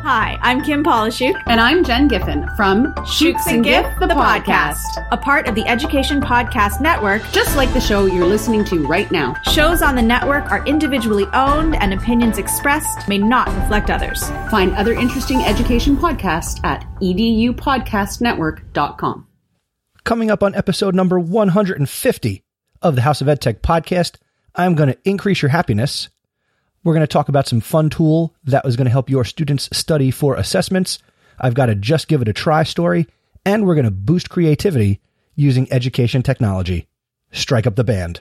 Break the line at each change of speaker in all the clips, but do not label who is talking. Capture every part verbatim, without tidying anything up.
Hi, I'm Kim Polishuk.
And I'm Jen Giffen from
Shooks and Giff, the, the podcast. podcast. A part of the Education Podcast Network.
Just like the show you're listening to right now.
Shows on the network are individually owned and opinions expressed may not reflect others.
Find other interesting education podcasts at e d u podcast network dot com.
Coming up on episode number one hundred fifty of the House of EdTech podcast, I'm going to increase your happiness. We're going to talk about some fun tool that was going to help your students study for assessments. I've got a just give it a try story, and we're going to boost creativity using education technology. Strike up the band.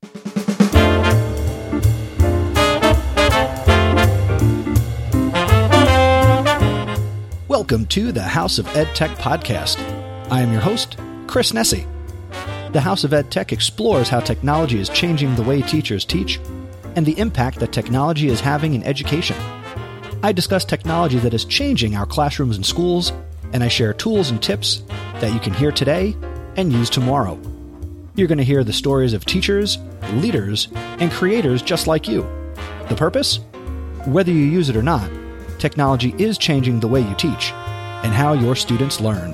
Welcome to the House of EdTech podcast. I am your host, Chris Nesi. The House of EdTech explores how technology is changing the way teachers teach and the impact that technology is having in education. I discuss technology that is changing our classrooms and schools, and I share tools and tips that you can hear today and use tomorrow. You're going to hear the stories of teachers, leaders, and creators just like you. The purpose? Whether you use it or not, technology is changing the way you teach and how your students learn.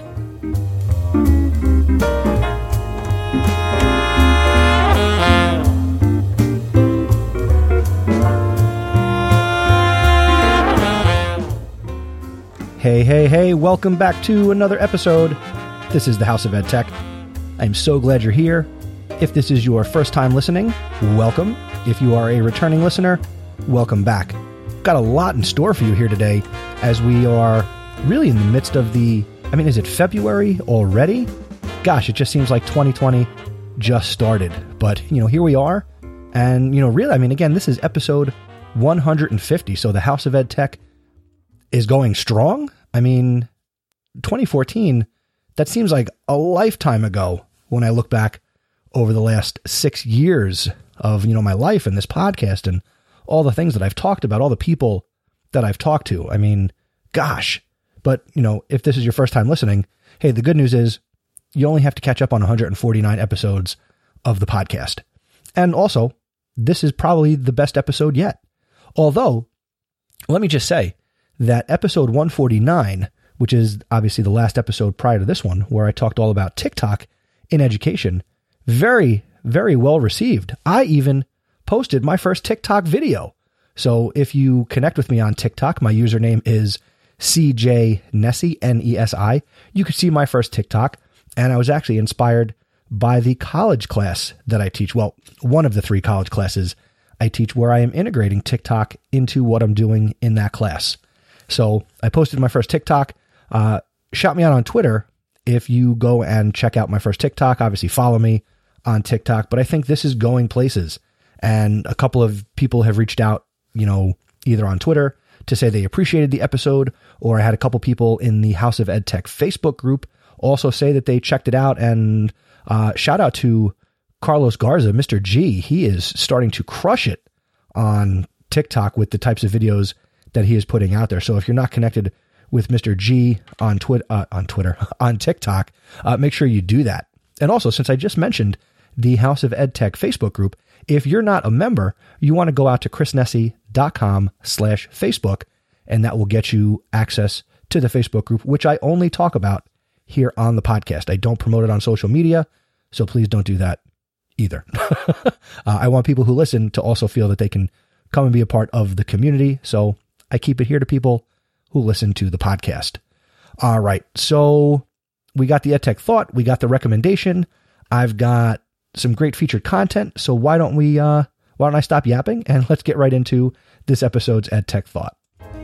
Hey, hey, hey, welcome back to another episode. This is the House of EdTech. I'm so glad you're here. If this is your first time listening, welcome. If you are a returning listener, welcome back. Got a lot in store for you here today as we are really in the midst of the, I mean, is it February already? Gosh, it just seems like twenty twenty just started. But, you know, here we are. And, you know, really, I mean, again, this is episode one hundred fifty. So the House of EdTech is going strong. I mean, twenty fourteen, that seems like a lifetime ago when I look back over the last six years of, you know, my life and this podcast and all the things that I've talked about, all the people that I've talked to. I mean, gosh. But, you know, if this is your first time listening, hey, the good news is you only have to catch up on one hundred forty-nine episodes of the podcast. And also, this is probably the best episode yet. Although, let me just say, that episode one forty-nine, which is obviously the last episode prior to this one, where I talked all about TikTok in education, very, very well received. I even posted my first TikTok video. So if you connect with me on TikTok, my username is C J Nesi, N E S I. You could see my first TikTok, and I was actually inspired by the college class that I teach. Well, one of the three college classes I teach where I am integrating TikTok into what I'm doing in that class. So I posted my first TikTok. Uh, shout me out on Twitter if you go and check out my first TikTok. Obviously, follow me on TikTok. But I think this is going places. And a couple of people have reached out, you know, either on Twitter to say they appreciated the episode, or I had a couple people in the House of EdTech Facebook group also say that they checked it out. And uh, shout out to Carlos Garza, Mister G. He is starting to crush it on TikTok with the types of videos that he is putting out there. So if you're not connected with Mister G on Twitter, uh, on Twitter, on TikTok, uh, make sure you do that. And also, since I just mentioned the House of EdTech Facebook group, if you're not a member, you want to go out to chrisnesi.com slash Facebook, and that will get you access to the Facebook group, which I only talk about here on the podcast. I don't promote it on social media, so please don't do that either. uh, I want people who listen to also feel that they can come and be a part of the community. So I keep it here to people who listen to the podcast. All right. So we got the EdTech thought. We got the recommendation. I've got some great featured content. So why don't we, uh, why don't I stop yapping and let's get right into this episode's EdTech thought.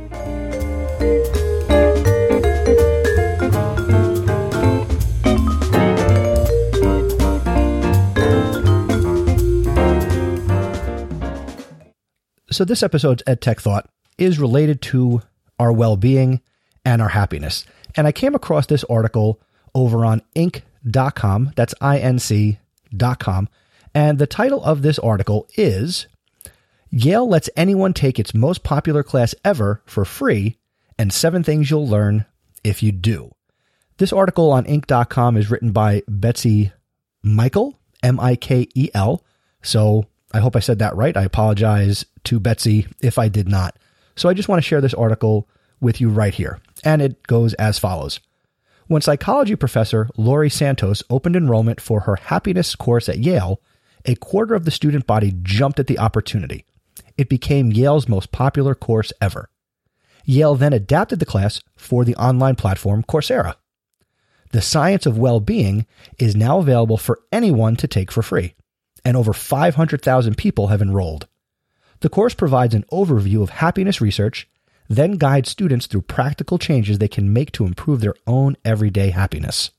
So this episode's EdTech thought is related to our well-being and our happiness. And I came across this article over on inc dot com. That's I N C dot com. And the title of this article is Yale lets anyone take its most popular class ever for free, and seven things you'll learn if you do. This article on inc dot com is written by Betsy Michael, M I K E L. So I hope I said that right. I apologize to Betsy if I did not. So I just want to share this article with you right here, and it goes as follows. When psychology professor Laurie Santos opened enrollment for her happiness course at Yale, a quarter of the student body jumped at the opportunity. It became Yale's most popular course ever. Yale then adapted the class for the online platform Coursera. The Science of Well-Being is now available for anyone to take for free, and over five hundred thousand people have enrolled. The course provides an overview of happiness research, then guides students through practical changes they can make to improve their own everyday happiness.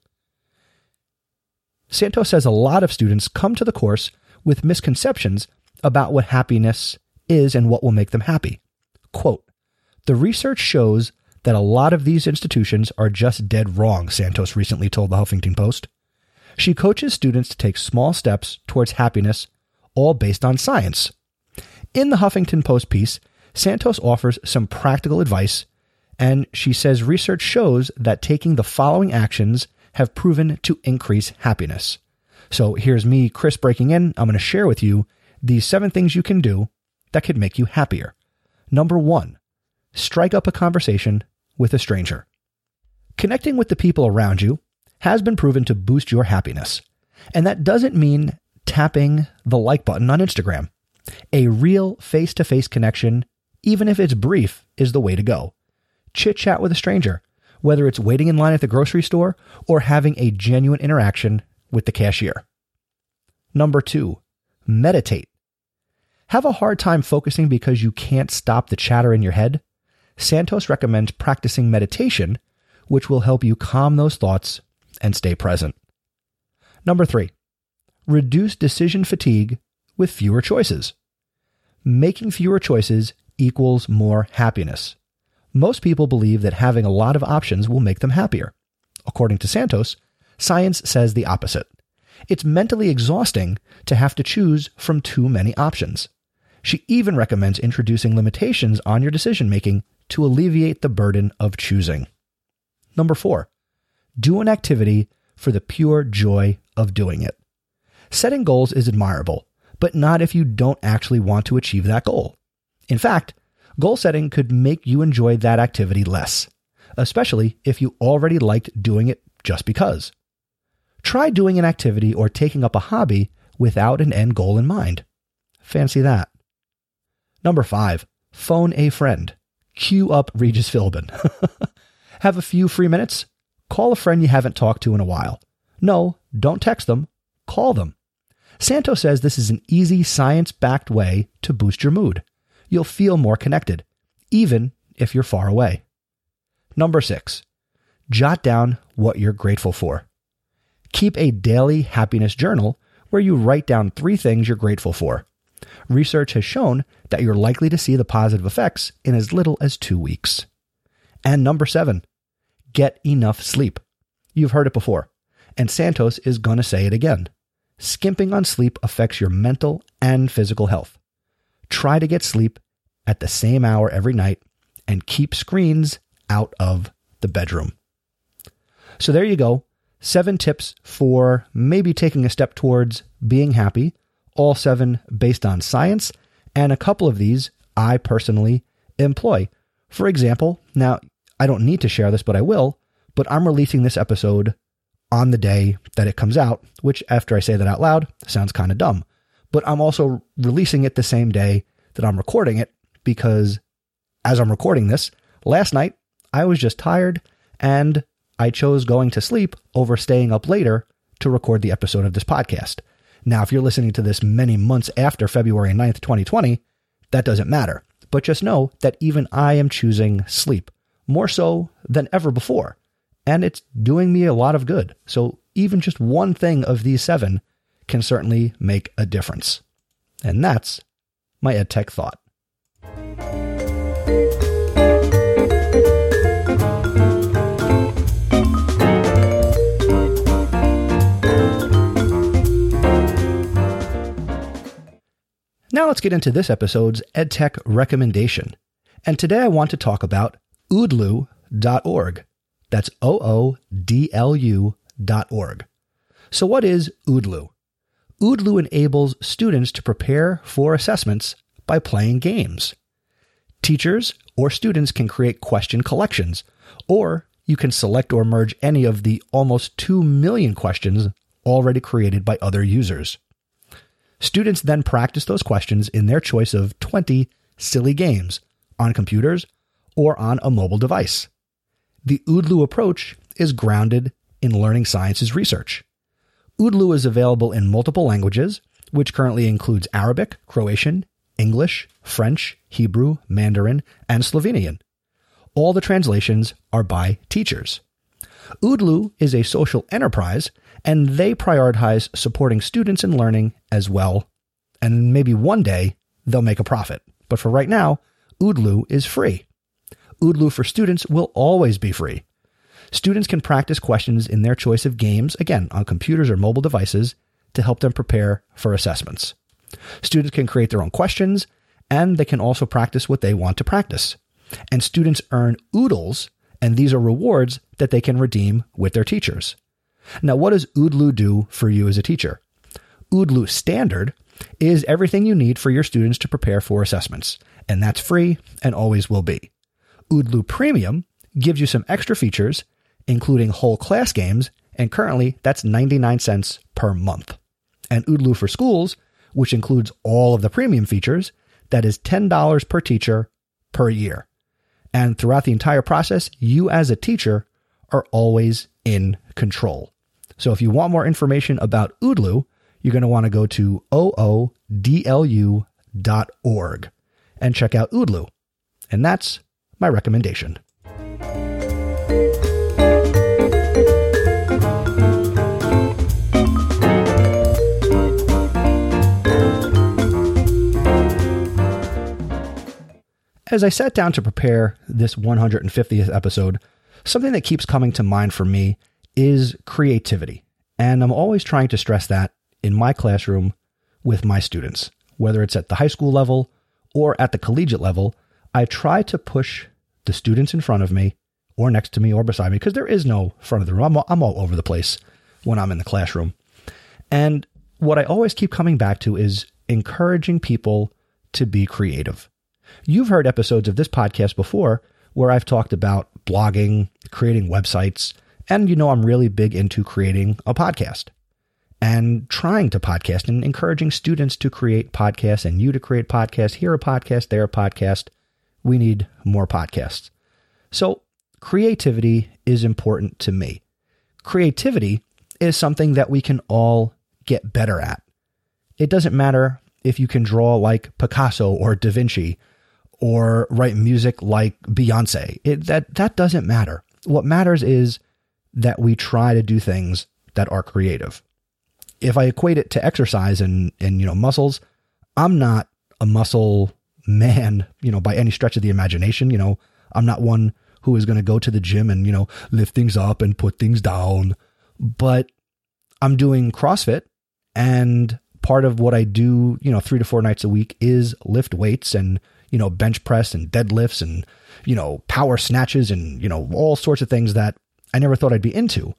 Santos says a lot of students come to the course with misconceptions about what happiness is and what will make them happy. Quote, "The research shows that a lot of these institutions are just dead wrong," Santos recently told the Huffington Post. She coaches students to take small steps towards happiness, all based on science. In the Huffington Post piece, Santos offers some practical advice, and she says research shows that taking the following actions have proven to increase happiness. So here's me, Chris, breaking in. I'm going to share with you these seven things you can do that could make you happier. Number one, strike up a conversation with a stranger. Connecting with the people around you has been proven to boost your happiness. And that doesn't mean tapping the like button on Instagram. A real face-to-face connection, even if it's brief, is the way to go. Chit-chat with a stranger, whether it's waiting in line at the grocery store or having a genuine interaction with the cashier. Number two, meditate. Have a hard time focusing because you can't stop the chatter in your head? Santos recommends practicing meditation, which will help you calm those thoughts and stay present. Number three, reduce decision fatigue with fewer choices. Making fewer choices equals more happiness. Most people believe that having a lot of options will make them happier. According to Santos, science says the opposite. It's mentally exhausting to have to choose from too many options. She even recommends introducing limitations on your decision-making to alleviate the burden of choosing. Number four, do an activity for the pure joy of doing it. Setting goals is admirable, but not if you don't actually want to achieve that goal. In fact, goal setting could make you enjoy that activity less, especially if you already liked doing it just because. Try doing an activity or taking up a hobby without an end goal in mind. Fancy that. Number five, phone a friend. Cue up Regis Philbin. Have a few free minutes? Call a friend you haven't talked to in a while. No, don't text them. Call them. Santos says this is an easy, science-backed way to boost your mood. You'll feel more connected, even if you're far away. Number six, jot down what you're grateful for. Keep a daily happiness journal where you write down three things you're grateful for. Research has shown that you're likely to see the positive effects in as little as two weeks. And number seven, get enough sleep. You've heard it before, and Santos is going to say it again. Skimping on sleep affects your mental and physical health. Try to get sleep at the same hour every night and keep screens out of the bedroom. So there you go. Seven tips for maybe taking a step towards being happy, all seven based on science, and a couple of these I personally employ. For example, now I don't need to share this, but I will, but I'm releasing this episode on the day that it comes out, which after I say that out loud, sounds kind of dumb. But I'm also releasing it the same day that I'm recording it because as I'm recording this, last night I was just tired and I chose going to sleep over staying up later to record the episode of this podcast. Now, if you're listening to this many months after February ninth, twenty twenty, that doesn't matter. But just know that even I am choosing sleep, more so than ever before. And it's doing me a lot of good. So even just one thing of these seven can certainly make a difference. And that's my EdTech thought. Now let's get into this episode's EdTech recommendation. And today I want to talk about oodlu dot org. That's O O D L U dot org. So what is Oodlu? Oodlu enables students to prepare for assessments by playing games. Teachers or students can create question collections, or you can select or merge any of the almost two million questions already created by other users. Students then practice those questions in their choice of twenty silly games on computers or on a mobile device. The OODLoo approach is grounded in learning sciences research. OODLoo is available in multiple languages, which currently includes Arabic, Croatian, English, French, Hebrew, Mandarin, and Slovenian. All the translations are by teachers. OODLoo is a social enterprise, and they prioritize supporting students in learning as well, and maybe one day they'll make a profit. But for right now, OODLoo is free. OODLoo for students will always be free. Students can practice questions in their choice of games, again, on computers or mobile devices, to help them prepare for assessments. Students can create their own questions, and they can also practice what they want to practice. And students earn oodles, and these are rewards that they can redeem with their teachers. Now, what does OODLoo do for you as a teacher? OODLoo Standard is everything you need for your students to prepare for assessments, and that's free and always will be. OODLoo Premium gives you some extra features, including whole class games, and currently that's ninety-nine cents per month. And OODLoo for Schools, which includes all of the premium features, that is ten dollars per teacher per year. And throughout the entire process, you as a teacher are always in control. So if you want more information about OODLoo, you're going to want to go to O O D L U dot org and check out OODLoo. And that's my recommendation. As I sat down to prepare this one hundred fiftieth episode, something that keeps coming to mind for me is creativity. And I'm always trying to stress that in my classroom with my students, whether it's at the high school level or at the collegiate level. I try to push the students in front of me or next to me or beside me, because there is no front of the room. I'm all, I'm all over the place when I'm in the classroom. And what I always keep coming back to is encouraging people to be creative. You've heard episodes of this podcast before where I've talked about blogging, creating websites, and you know I'm really big into creating a podcast and trying to podcast and encouraging students to create podcasts and you to create podcasts, here a podcast, there a podcast. We need more podcasts. So creativity is important to me. Creativity is something that we can all get better at. It doesn't matter if you can draw like Picasso or Da Vinci or write music like Beyonce. It, that, that doesn't matter. What matters is that we try to do things that are creative. If I equate it to exercise and, and, you know, muscles, I'm not a muscle man, you know, by any stretch of the imagination. You know, I'm not one who is going to go to the gym and, you know, lift things up and put things down, but I'm doing CrossFit, and part of what I do, you know, three to four nights a week is lift weights and, you know, bench press and deadlifts and, you know, power snatches and, you know, all sorts of things that I never thought I'd be into.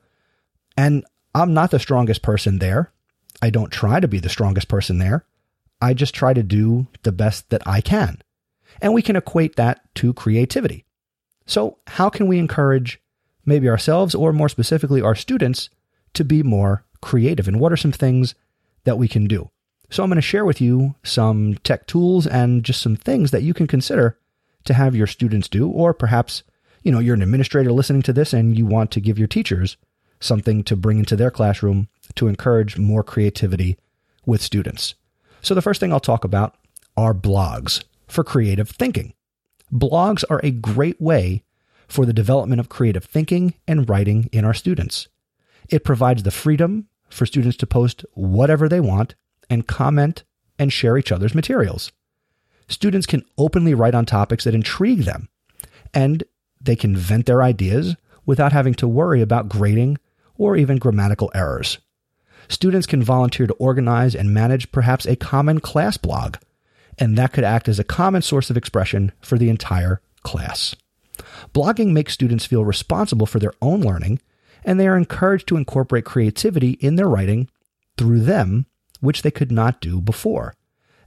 And I'm not the strongest person there. I don't try to be the strongest person there. I just try to do the best that I can. And we can equate that to creativity. So how can we encourage maybe ourselves, or more specifically our students, to be more creative? And what are some things that we can do? So I'm going to share with you some tech tools and just some things that you can consider to have your students do, or perhaps, you know, you're an administrator listening to this and you want to give your teachers something to bring into their classroom to encourage more creativity with students. So the first thing I'll talk about are blogs for creative thinking. Blogs are a great way for the development of creative thinking and writing in our students. It provides the freedom for students to post whatever they want and comment and share each other's materials. Students can openly write on topics that intrigue them, and they can vent their ideas without having to worry about grading or even grammatical errors. Students can volunteer to organize and manage perhaps a common class blog, and that could act as a common source of expression for the entire class. Blogging makes students feel responsible for their own learning, and they are encouraged to incorporate creativity in their writing through them, which they could not do before.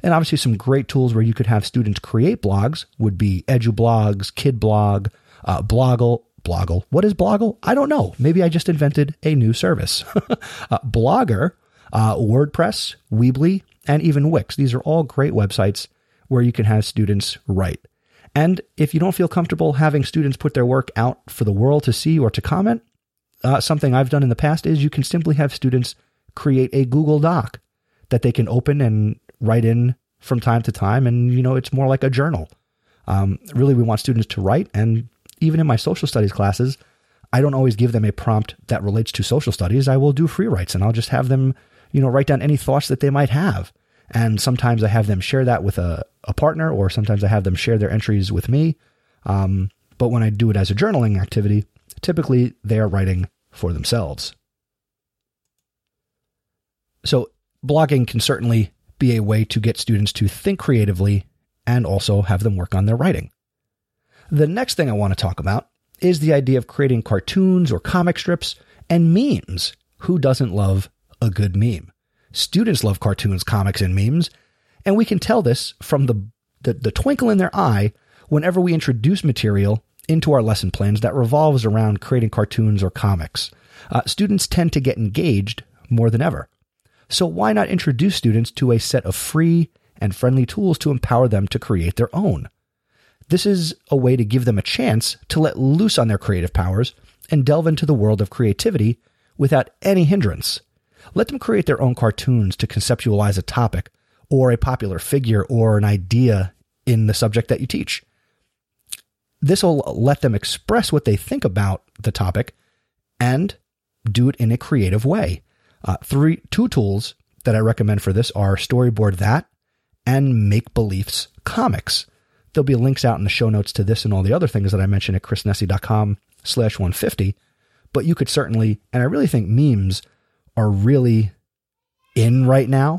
And obviously some great tools where you could have students create blogs would be EduBlogs, KidBlog, uh, Bloggle. Bloggle. What is Bloggle? I don't know. Maybe I just invented a new service. uh, Blogger, uh, WordPress, Weebly, and even Wix. These are all great websites where you can have students write. And if you don't feel comfortable having students put their work out for the world to see or to comment, uh, something I've done in the past is you can simply have students create a Google Doc that they can open and write in from time to time. And, you know, it's more like a journal. Um, really, we want students to write. And even in my social studies classes, I don't always give them a prompt that relates to social studies. I will do free writes and I'll just have them, you know, write down any thoughts that they might have. And sometimes I have them share that with a, a partner, or sometimes I have them share their entries with me. Um, but when I do it as a journaling activity, typically they are writing for themselves. So blogging can certainly be a way to get students to think creatively and also have them work on their writing. The next thing I want to talk about is the idea of creating cartoons or comic strips and memes. Who doesn't love a good meme? Students love cartoons, comics, and memes, and we can tell this from the, the, the twinkle in their eye whenever we introduce material into our lesson plans that revolves around creating cartoons or comics. Uh, students tend to get engaged more than ever. So why not introduce students to a set of free and friendly tools to empower them to create their own? This is a way to give them a chance to let loose on their creative powers and delve into the world of creativity without any hindrance. Let them create their own cartoons to conceptualize a topic or a popular figure or an idea in the subject that you teach. This will let them express what they think about the topic and do it in a creative way. Uh, three, two tools that I recommend for this are Storyboard That and Make Beliefs Comics. There'll be links out in the show notes to this and all the other things that I mentioned at chrisnesi.com slash 150. But you could certainly, and I really think memes are really in right now.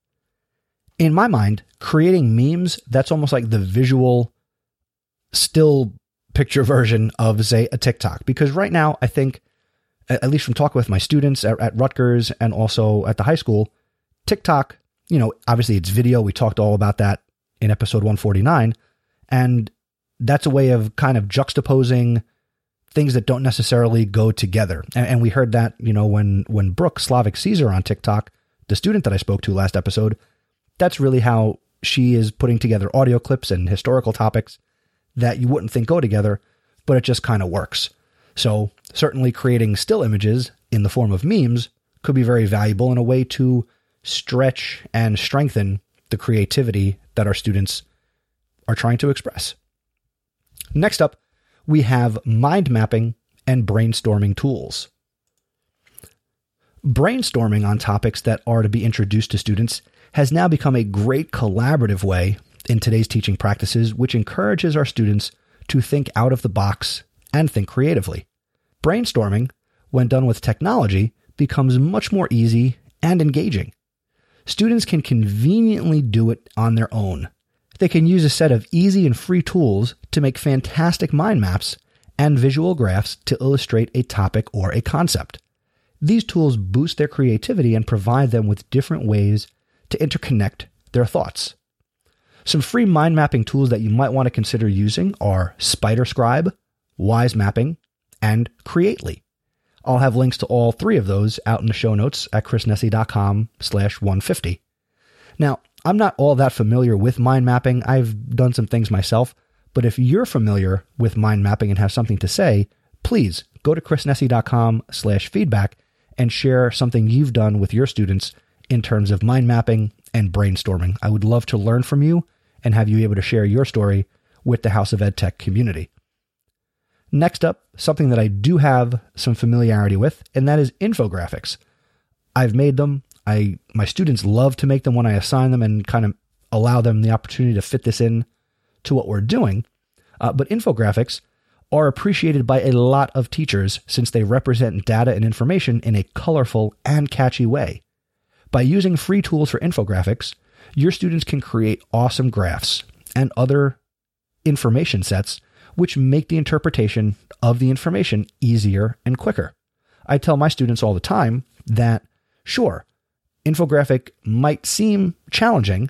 In my mind, creating memes, that's almost like the visual still picture version of, say, a TikTok. Because right now, I think, at least from talking with my students at, at Rutgers and also at the high school, TikTok, you know, obviously it's video. We talked all about that in episode one forty-nine. And that's a way of kind of juxtaposing things that don't necessarily go together. And, and we heard that, you know, when, when Brooke Slavic Caesar on TikTok, the student that I spoke to last episode, that's really how she is putting together audio clips and historical topics that you wouldn't think go together, but it just kind of works. So certainly creating still images in the form of memes could be very valuable in a way to stretch and strengthen the creativity that our students are trying to express. Next up, we have mind mapping and brainstorming tools. Brainstorming on topics that are to be introduced to students has now become a great collaborative way in today's teaching practices, which encourages our students to think out of the box and think creatively. Brainstorming, when done with technology, becomes much more easy and engaging. Students can conveniently do it on their own. They can use a set of easy and free tools to make fantastic mind maps and visual graphs to illustrate a topic or a concept. These tools boost their creativity and provide them with different ways to interconnect their thoughts. Some free mind mapping tools that you might want to consider using are SpiderScribe, Wise Mapping, and Creately. I'll have links to all three of those out in the show notes at chrisnesi.com slash 150. Now, I'm not all that familiar with mind mapping. I've done some things myself, but if you're familiar with mind mapping and have something to say, please go to chrisnesi.com slash feedback and share something you've done with your students in terms of mind mapping and brainstorming. I would love to learn from you and have you able to share your story with the House of Ed Tech community. Next up, something that I do have some familiarity with, and that is infographics. I've made them. I my students love to make them when I assign them and kind of allow them the opportunity to fit this in to what we're doing. Uh, but infographics are appreciated by a lot of teachers since they represent data and information in a colorful and catchy way. By using free tools for infographics, your students can create awesome graphs and other information sets which make the interpretation of the information easier and quicker. I tell my students all the time that, sure, infographic might seem challenging,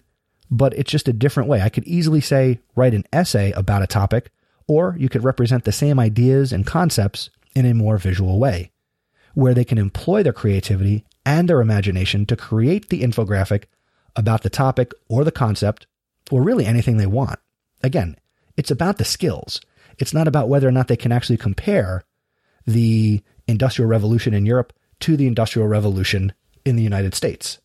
but it's just a different way. I could easily say, write an essay about a topic, or you could represent the same ideas and concepts in a more visual way, where they can employ their creativity and their imagination to create the infographic about the topic or the concept, or really anything they want. Again, it's about the skills. It's not about whether or not they can actually compare the Industrial Revolution in Europe to the Industrial Revolution in the United States.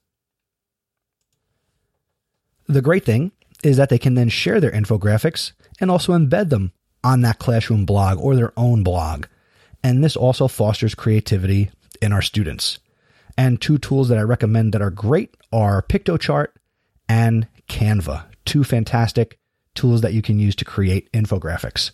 The great thing is that they can then share their infographics and also embed them on that classroom blog or their own blog. And this also fosters creativity in our students. And two tools that I recommend that are great are Piktochart and Canva, two fantastic tools that you can use to create infographics.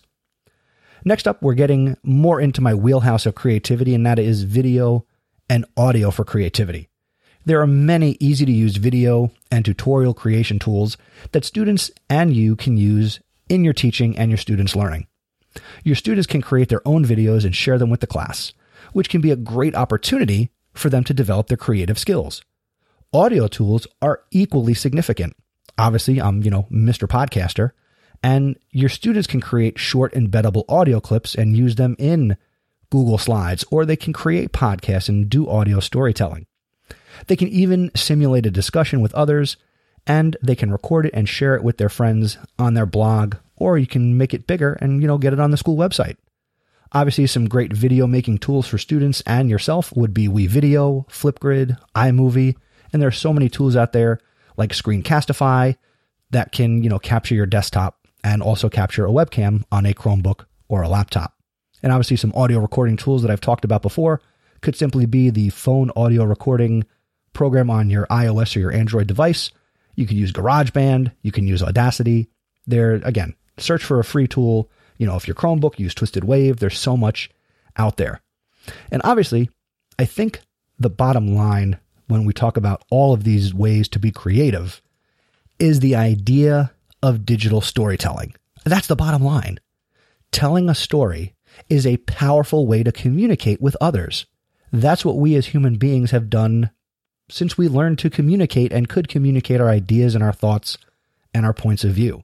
Next up, we're getting more into my wheelhouse of creativity, and that is video and audio for creativity. There are many easy-to-use video and tutorial creation tools that students and you can use in your teaching and your students' learning. Your students can create their own videos and share them with the class, which can be a great opportunity for them to develop their creative skills. Audio tools are equally significant. Obviously, I'm, you know, Mister Podcaster, and your students can create short embeddable audio clips and use them in Google Slides, or they can create podcasts and do audio storytelling. They can even simulate a discussion with others, and they can record it and share it with their friends on their blog, or you can make it bigger and, you know, get it on the school website. Obviously, some great video making tools for students and yourself would be WeVideo, Flipgrid, iMovie, and there are so many tools out there like Screencastify that can, you know, capture your desktop and also capture a webcam on a Chromebook or a laptop. And obviously some audio recording tools that I've talked about before could simply be the phone audio recording program on your iOS or your Android device. You could use GarageBand. You can use Audacity. There, again, search for a free tool. You know, if your Chromebook, use Twisted Wave. There's so much out there. And obviously, I think the bottom line when we talk about all of these ways to be creative is the idea of digital storytelling. That's the bottom line. Telling a story is a powerful way to communicate with others. That's what we as human beings have done since we learned to communicate and could communicate our ideas and our thoughts and our points of view.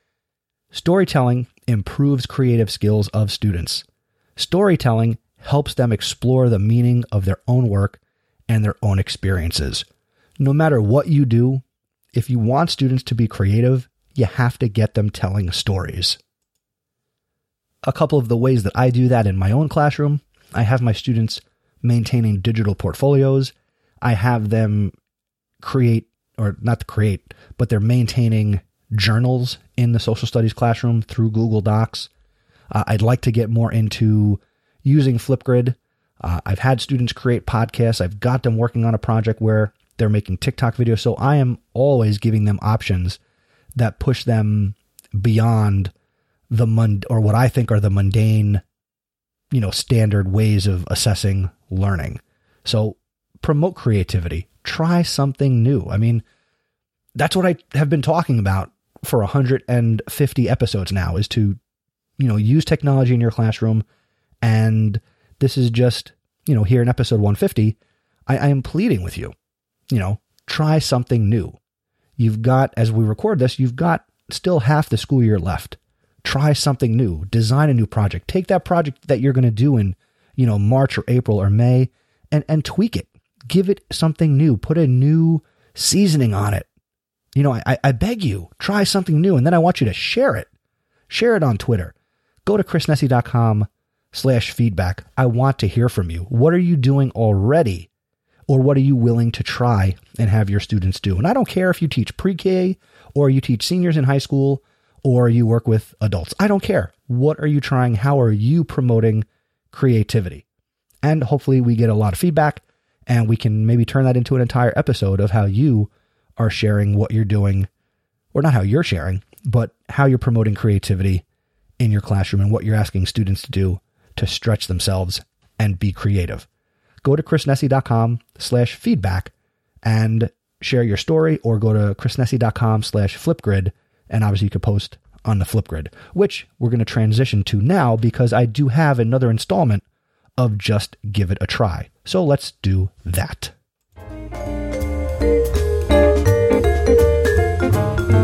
Storytelling improves creative skills of students. Storytelling helps them explore the meaning of their own work and their own experiences. No matter what you do, if you want students to be creative, you have to get them telling stories. A couple of the ways that I do that in my own classroom, I have my students maintaining digital portfolios. I have them create, or not create, but they're maintaining journals in the social studies classroom through Google Docs. Uh, I'd like to get more into using Flipgrid. Uh, I've had students create podcasts. I've got them working on a project where they're making TikTok videos. So I am always giving them options that push them beyond the mund or what I think are the mundane, you know, standard ways of assessing learning. So promote creativity. Try something new. I mean, that's what I have been talking about for one hundred fifty episodes now, is to, you know, use technology in your classroom. And this is just, you know, here in episode one fifty, I, I am pleading with you, you know, try something new. You've got, as we record this, you've got still half the school year left. Try something new. Design a new project. Take that project that you're going to do in, you know, March or April or May and, and tweak it. Give it something new. Put a new seasoning on it. You know, I, I beg you, try something new. And then I want you to share it. Share it on Twitter. Go to chrisnessy.com slash feedback. I want to hear from you. What are you doing already? Or what are you willing to try and have your students do? And I don't care if you teach pre-K or you teach seniors in high school or you work with adults. I don't care. What are you trying? How are you promoting creativity? And hopefully we get a lot of feedback and we can maybe turn that into an entire episode of how you are sharing what you're doing, or not how you're sharing, but how you're promoting creativity in your classroom and what you're asking students to do to stretch themselves and be creative. Go to chrisnessy.com slash feedback and share your story, or go to chrisnessy.com slash flipgrid. And obviously you could post on the Flipgrid, which we're going to transition to now because I do have another installment of Just Give It a Try. So let's do that.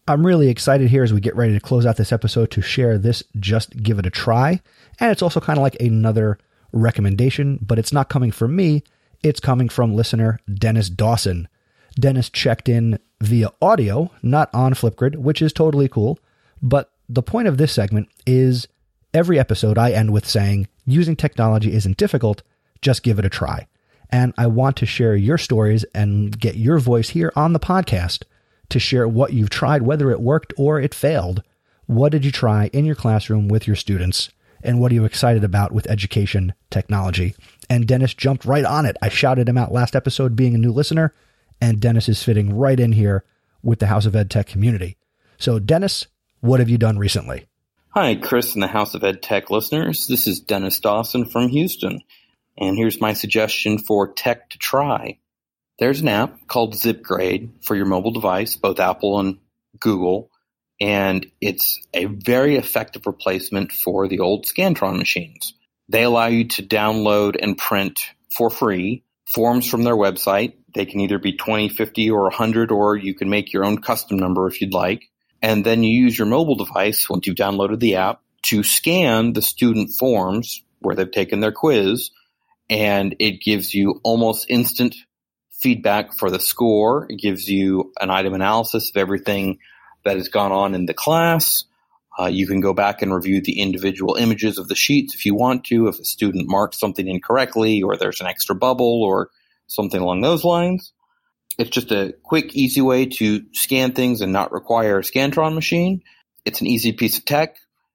I'm really excited here as we get ready to close out this episode to share this Just Give It a Try. And it's also kind of like another recommendation, but it's not coming from me. It's coming from listener Dennis Dawson. Dennis checked in via audio, not on Flipgrid, which is totally cool. But the point of this segment is every episode I end with saying, using technology isn't difficult, just give it a try. And I want to share your stories and get your voice here on the podcast to share what you've tried, whether it worked or it failed. What did you try in your classroom with your students? And what are you excited about with education technology? And Dennis jumped right on it. I shouted him out last episode being a new listener, and Dennis is fitting right in here with the House of Ed Tech community. So Dennis, what have you done recently?
Hi, Chris and the House of Ed Tech listeners. This is Dennis Dawson from Houston. And here's my suggestion for tech to try. There's an app called ZipGrade for your mobile device, both Apple and Google, and it's a very effective replacement for the old Scantron machines. They allow you to download and print for free forms from their website. They can either be twenty, fifty, or one hundred, or you can make your own custom number if you'd like. And then you use your mobile device, once you've downloaded the app, to scan the student forms where they've taken their quiz, and it gives you almost instant feedback for the score. It gives you an item analysis of everything that has gone on in the class. Uh, you can go back and review the individual images of the sheets if you want to, if a student marks something incorrectly or there's an extra bubble or something along those lines. It's just a quick, easy way to scan things and not require a Scantron machine. It's an easy piece of tech,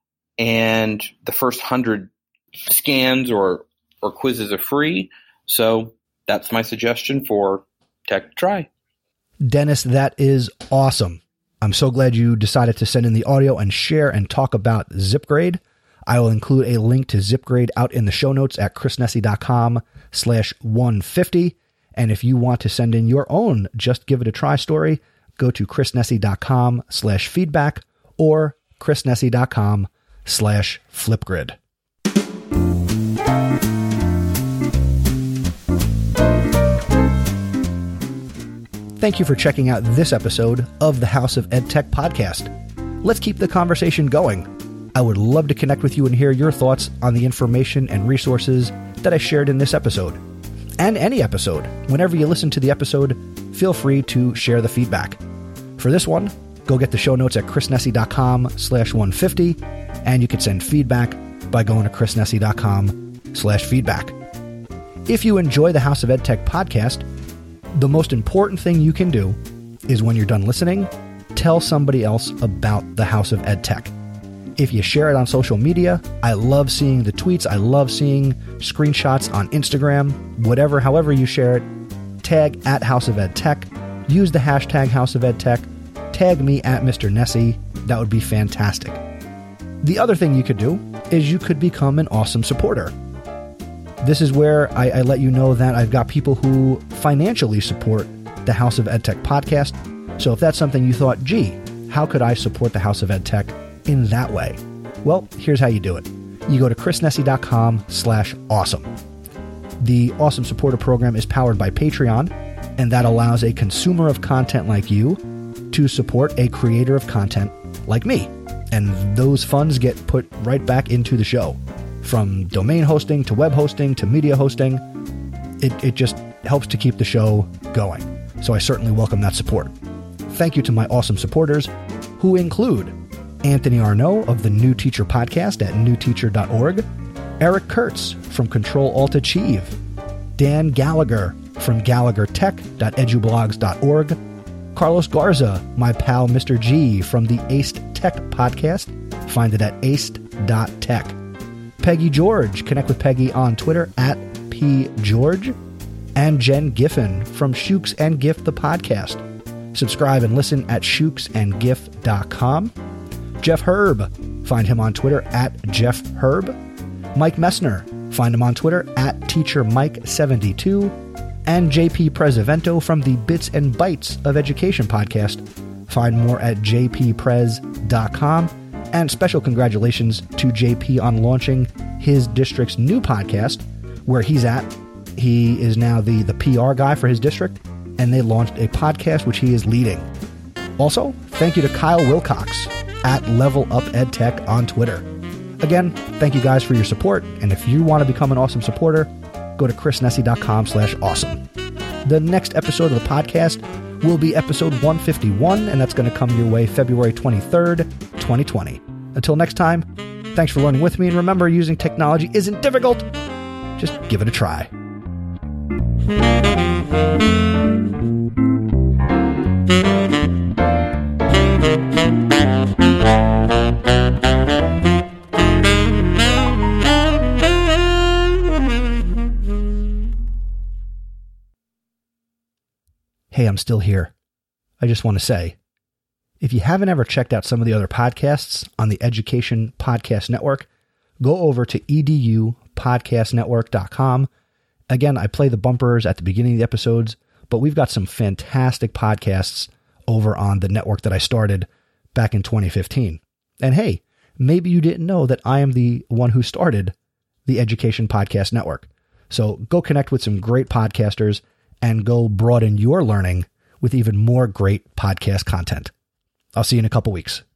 and the first hundred scans or or quizzes are free. So that's my suggestion for tech to try.
Dennis, that is awesome. I'm so glad you decided to send in the audio and share and talk about ZipGrade. I will include a link to ZipGrade out in the show notes at chrisnessy.com slash 150. And if you want to send in your own Just Give It a Try story, go to chrisnessy.com slash feedback or chrisnessy.com slash flipgrid. Thank you for checking out this episode of the House of Ed Tech podcast. Let's keep the conversation going. I would love to connect with you and hear your thoughts on the information and resources that I shared in this episode. And any episode. Whenever you listen to the episode, feel free to share the feedback. For this one, go get the show notes at chrisnessy.com slash 150, and you can send feedback by going to chrisnessy.com slash feedback. If you enjoy the House of Ed Tech podcast, the most important thing you can do is when you're done listening, tell somebody else about the House of Ed Tech. If you share it on social media, I love seeing the tweets. I love seeing screenshots on Instagram, whatever, however you share it. Tag at House of Ed Tech. Use the hashtag House of Ed Tech. Tag me at Mister Nessy. That would be fantastic. The other thing you could do is you could become an awesome supporter. This is where I, I let you know that I've got people who financially support the House of Ed Tech podcast. So if that's something you thought, gee, how could I support the House of Ed Tech in that way? Well, here's how you do it. You go to chrisnessy.com slash awesome. The Awesome Supporter Program is powered by Patreon, and that allows a consumer of content like you to support a creator of content like me. And those funds get put right back into the show. From domain hosting to web hosting to media hosting, it, it just helps to keep the show going. So I certainly welcome that support. Thank you to my awesome supporters, who include Anthony Arnaud of the New Teacher Podcast at new teacher dot org, Eric Kurtz from Control Alt Achieve, Dan Gallagher from gallagher tech dot edublogs dot org, Carlos Garza, my pal Mister G from the Aced Tech Podcast, find it at aced dot tech. Peggy George, connect with Peggy on Twitter at P George, and Jen Giffen from Shooks and Giff the Podcast. Subscribe and listen at shooks and giff dot com. Jeff Herb, find him on Twitter at Jeff Herb. Mike Messner, find him on Twitter at Teacher Mike seventy-two. And J P Prezavento from the Bits and Bytes of Education podcast. Find more at j p prez dot com. And special congratulations to J P on launching his district's new podcast, where he's at. He is now the, the P R guy for his district, and they launched a podcast which he is leading. Also, thank you to Kyle Wilcox at Level Up EdTech on Twitter. Again, thank you guys for your support, and if you want to become an awesome supporter, go to chrisnessy.com slash awesome. The next episode of the podcast will be episode one fifty-one, and that's going to come your way February twenty-third, twenty twenty. Until next time, thanks for learning with me, and remember, using technology isn't difficult. Just give it a try. Hey, I'm still here. I just want to say, if you haven't ever checked out some of the other podcasts on the Education Podcast Network, go over to e d u podcast network dot com. Again, I play the bumpers at the beginning of the episodes, but we've got some fantastic podcasts over on the network that I started back in twenty fifteen. And hey, maybe you didn't know that I am the one who started the Education Podcast Network. So go connect with some great podcasters and go broaden your learning with even more great podcast content. I'll see you in a couple weeks.